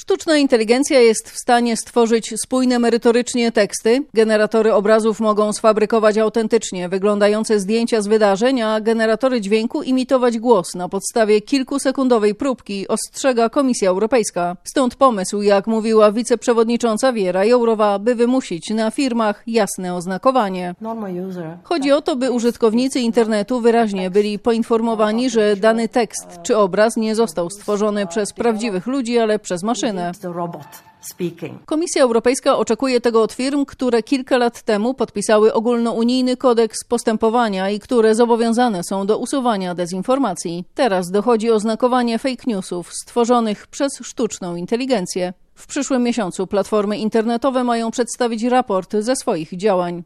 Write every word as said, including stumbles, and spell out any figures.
Sztuczna inteligencja jest w stanie stworzyć spójne merytorycznie teksty. Generatory obrazów mogą sfabrykować autentycznie wyglądające zdjęcia z wydarzeń, a generatory dźwięku imitować głos na podstawie kilkusekundowej próbki, ostrzega Komisja Europejska. Stąd pomysł, jak mówiła wiceprzewodnicząca Věra Jourová, by wymusić na firmach jasne oznakowanie. Chodzi o to, by użytkownicy internetu wyraźnie byli poinformowani, że dany tekst czy obraz nie został stworzony przez prawdziwych ludzi, ale przez maszynę. Komisja Europejska oczekuje tego od firm, które kilka lat temu podpisały ogólnounijny kodeks postępowania i które zobowiązane są do usuwania dezinformacji. Teraz dochodzi oznakowanie fake newsów stworzonych przez sztuczną inteligencję. W przyszłym miesiącu platformy internetowe mają przedstawić raport ze swoich działań.